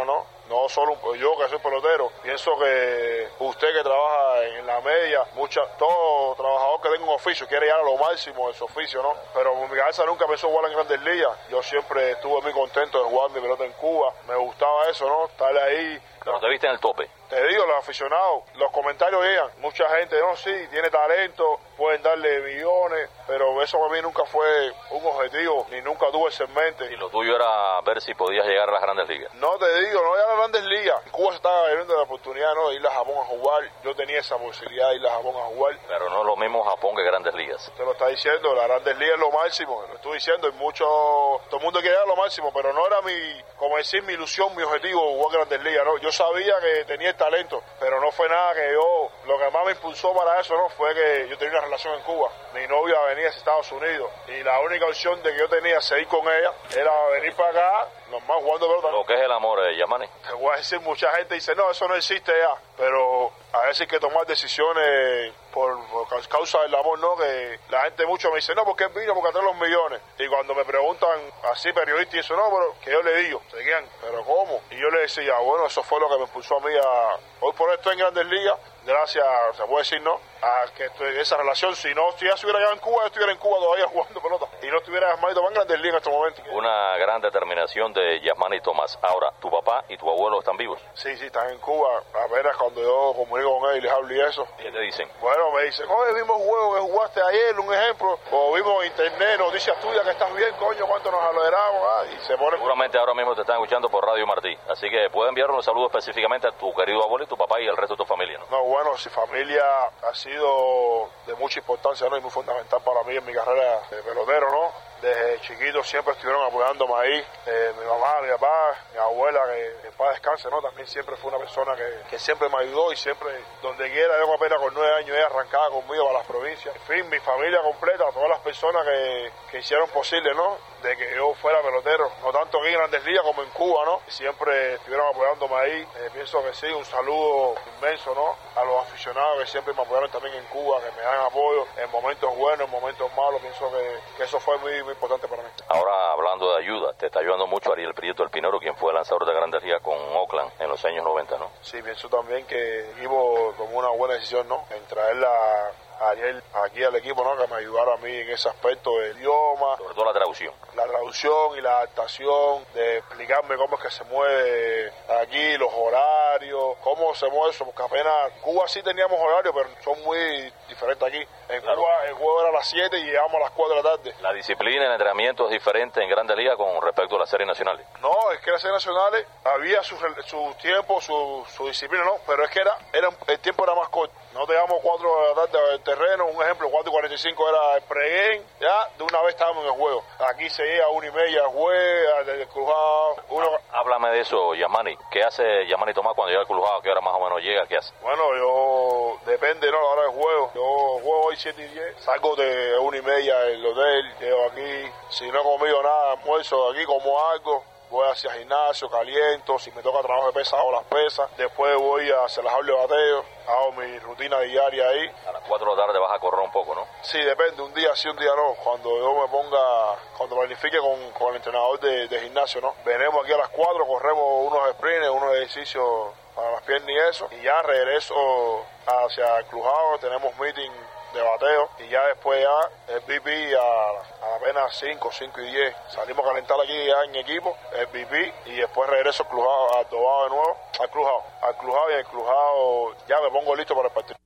no solo un- yo que soy pelotero, pienso que usted que trabaja en la media, mucha, todo trabajador que tenga un oficio quiere llegar a lo máximo de su oficio, ¿no? Pero mi cabeza nunca pensó jugar en Grandes Ligas. Yo siempre estuve muy contento de jugar mi pelota en Cuba, me gustaba eso, ¿no? Estar ahí. Pero te viste en el tope. Te digo, los aficionados, los comentarios llegan. Mucha gente, no, sí, tiene talento, pueden darle millones, pero eso para mí nunca fue un objetivo, ni nunca tuve eso en mente. Y lo tuyo era ver si podías llegar a las grandes ligas. No te digo, no era las Grandes Ligas. En Cuba se estaba viendo la oportunidad, ¿no?, de ir a Japón a jugar. Yo tenía esa posibilidad de ir a Japón a jugar. Pero no es lo mismo Japón que grandes ligas. Te lo está diciendo, las Grandes Ligas es lo máximo. Lo estoy diciendo, y mucho, todo el mundo quiere llegar a lo máximo, pero no era mi, como decir, mi ilusión, mi objetivo jugar Grandes Ligas, ¿no? Yo sabía que tenía el talento, pero no fue nada que yo, lo que más me impulsó para eso, ¿no?, fue que yo tenía una relación en Cuba. Mi novia venía de Estados Unidos y la única opción de que yo tenía seguir con ella era venir para acá, normal, jugando pelota. Lo que es el amor, eh, Yasmani. Te voy a decir, mucha gente dice, no, eso no existe ya, pero a veces hay que tomar decisiones por, por causa del amor, ¿no? Que la gente mucho me dice, no, porque él vino, porque trae los millones. Y cuando me preguntan así periodistas y eso, no, pero que yo le digo, se quedan, pero ¿cómo? Y yo le decía, bueno, eso fue lo que me impulsó a mí a, hoy por esto en Grandes Ligas, gracias, se puede decir, ¿no?, a que estoy, esa relación, si no, si ya se hubiera quedado en Cuba, yo estuviera en Cuba todavía jugando pelota, y no estuviera Yasmani Tomás en Grandes Ligas en este momento. Una gran determinación de Yasmani Tomás. Ahora, ¿tu papá y tu abuelo están vivos? Sí, sí, están en Cuba, apenas cuando yo comunico con él y les hablo y eso. ¿Qué te dicen? Bueno, me dicen, oye, vimos un juego que jugaste ayer, un ejemplo, o vimos en internet, noticias tuyas que estás bien, coño, cuánto nos alegramos, ah, y se ponen... Seguramente ahora mismo te están escuchando por Radio Martí, así que puedes enviar un saludo específicamente a tu querido abuelo y tu papá y al resto de tu familia, ¿no? No, bueno, si familia ha sido de mucha importancia, ¿no?, y muy fundamental para mí en mi carrera de pelotero, ¿no? Desde chiquito siempre estuvieron apoyándome ahí, eh, mi mamá, mi papá, mi abuela, que, que en paz descanse, ¿no?, también siempre fue una persona que, que siempre me ayudó y siempre, donde quiera, yo apenas con nueve años ella arrancaba conmigo a las provincias. En fin, mi familia completa, todas las personas que, que hicieron posible, ¿no?, de que yo fuera pelotero, no tanto aquí en Grandes Ligas como en Cuba, ¿no?, siempre estuvieron apoyándome ahí. Eh, pienso que sí, un saludo inmenso, ¿no?, a los aficionados que siempre me apoyaron también en Cuba, que me dan apoyo en momentos buenos, en momentos malos. Pienso que, que eso fue muy, muy importante para mí. Ahora, hablando de ayuda, te está ayudando mucho Ariel Prieto El Pinero, quien fue lanzador de Grandes Ligas con Oakland en los años noventa, ¿no? Sí, pienso también que el equipo tomó una buena decisión, ¿no?, en traerla a Ariel aquí al equipo, ¿no?, que me ayudara a mí en ese aspecto del idioma, sobre todo la traducción. La traducción y la adaptación, de explicarme cómo es que se mueve aquí, los horarios, cómo se mueve eso, porque apenas Cuba sí teníamos horarios, pero son muy diferentes aquí. En Claro. Cuba el juego era a las siete y llegamos a las cuatro de la tarde. La disciplina, el entrenamiento es diferente en Grandes Ligas con respecto a las series nacionales. No, es que las series nacionales había sus su tiempo, su, su disciplina, no, pero es que era, era el tiempo era más corto. No teníamos cuatro de la tarde al terreno, un ejemplo, cuatro y cuarenta y cinco era el pregame, ya de una vez estábamos en el juego. Aquí se llega a una y media al juego, del crujado, uno... Háblame de eso, Yasmani. ¿Qué hace Yasmani Tomás cuando llega al crujado? ¿A qué hora más o menos llega? ¿Qué hace? Bueno, yo, depende, ¿no?, la hora del juego. Yo juego hoy siete y diez, salgo de una y media del hotel, llego aquí, si no he comido nada, almuerzo aquí, como algo. Voy hacia el gimnasio, caliento, si me toca trabajo de pesas, hago las pesas. Después voy a hacer las jaula de bateo, hago mi rutina diaria ahí. A las cuatro de la tarde vas a correr un poco, ¿no? Sí, depende, un día sí, un día no. Cuando yo me ponga, cuando planifique con, con el entrenador de, de gimnasio, ¿no? Venimos aquí a las cuatro, corremos unos sprints, unos ejercicios para las piernas y eso. Y ya regreso hacia el crujado, tenemos meeting de bateo, y ya después ya el V P a, a apenas cinco, cinco y diez. Salimos a calentar aquí ya en equipo, el V P, y después regreso al crujado, al dobado de nuevo, al crujado, al crujado y al crujado ya me pongo listo para el partido.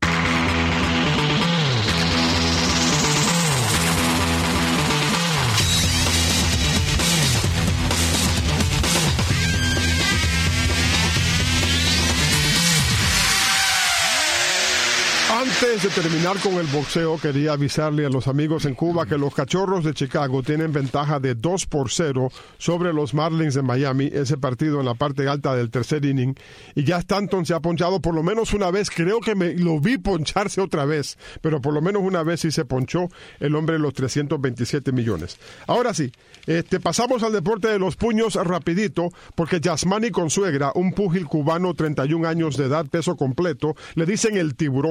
Antes de terminar con el boxeo, quería avisarle a los amigos en Cuba que los Cachorros de Chicago tienen ventaja de dos por cero sobre los Marlins de Miami, ese partido en la parte alta del tercer inning, y ya Stanton se ha ponchado por lo menos una vez. Creo que me lo vi poncharse otra vez, pero por lo menos una vez sí se ponchó el hombre de los trescientos veintisiete millones. Ahora sí, este, pasamos al deporte de los puños rapidito, porque Yasmani Consuegra, un púgil cubano, treinta y un años de edad, peso completo, le dicen el tiburón,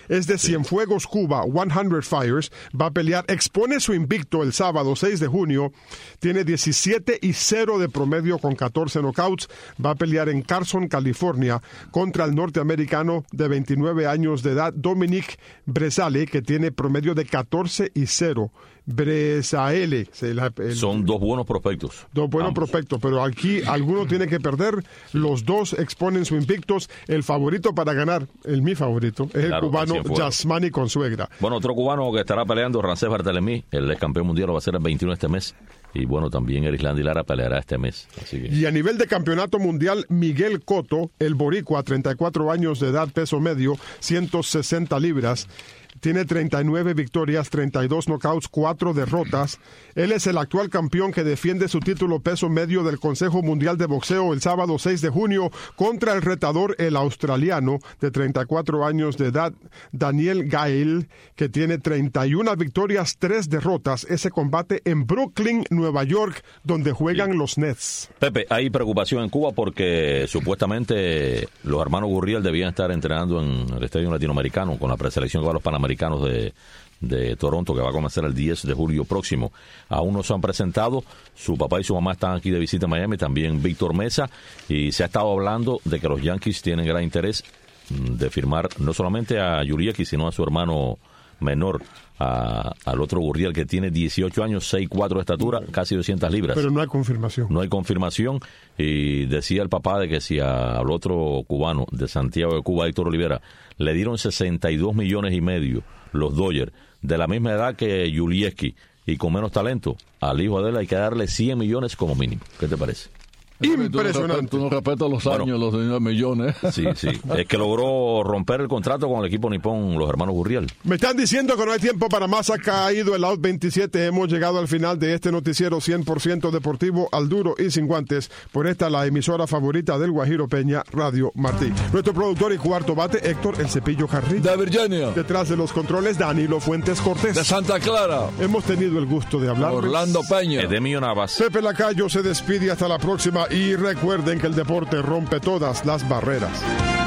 es de Cienfuegos, Cuba, cien Fires. Va a pelear, expone su invicto el sábado seis de junio. Tiene diecisiete y cero de promedio con catorce knockouts. Va a pelear en Carson, California, contra el norteamericano de veintinueve años de edad, Dominic Bresalle, que tiene promedio de catorce y cero. Bresalle. Son dos buenos prospectos. Dos buenos ambos. prospectos, pero aquí alguno tiene que perder. Los dos exponen su invictos. El favorito para ganar, el mi favorito, es claro, el cubano Yasmani Consuegra. Bueno, otro cubano que estará peleando, Rancés Barthelemy, el ex campeón mundial, lo va a ser el veintiuno de este mes. Y bueno, también Erislandy Lara peleará este mes. Así que... Y a nivel de campeonato mundial, Miguel Cotto, el boricua, treinta y cuatro años de edad, peso medio, ciento sesenta libras. Tiene treinta y nueve victorias, treinta y dos knockouts, cuatro derrotas. Él es el actual campeón que defiende su título peso medio del Consejo Mundial de Boxeo el sábado seis de junio contra el retador, el australiano de treinta y cuatro años de edad, Daniel Gael, que tiene treinta y una victorias, tres derrotas. Ese combate en Brooklyn, Nueva York, donde juegan sí. los Nets. Pepe, hay preocupación en Cuba porque supuestamente los hermanos Gurriel debían estar entrenando en el Estadio Latinoamericano con la preselección que va a los Panamericanos de, de Toronto, que va a comenzar el diez de julio próximo. Aún no se han presentado. Su papá y su mamá están aquí de visita en Miami, también Víctor Mesa, y se ha estado hablando de que los Yankees tienen gran interés de firmar no solamente a Yurieki, sino a su hermano menor, a, al otro Gurriel, que tiene dieciocho años, seis cuatro de estatura, casi doscientas libras. Pero no hay confirmación. No hay confirmación, y decía el papá de que si a, al otro cubano de Santiago de Cuba, Héctor Olivera, le dieron sesenta y dos millones y medio los Dodgers, de la misma edad que Yulieski y con menos talento, al hijo de él hay que darle cien millones como mínimo. ¿Qué te parece? Impresionante. Tú no respetas los años, bueno, los millones. Sí, sí. Es que logró romper el contrato con el equipo nipón, los hermanos Gurriel. Me están diciendo que no hay tiempo para más. Ha caído el out veintisiete. Hemos llegado al final de este noticiero cien por ciento deportivo al duro y sin guantes. Por esta, la emisora favorita del Guajiro Peña, Radio Martí. Nuestro productor y cuarto bate, Héctor El Cepillo Carrillo. De Virginia. Detrás de los controles, Danilo Fuentes Cortés. De Santa Clara. Hemos tenido el gusto de hablar. Orlando Peña. De Mío Navas. Pepe Lacayo se despide hasta la próxima. Y recuerden que el deporte rompe todas las barreras.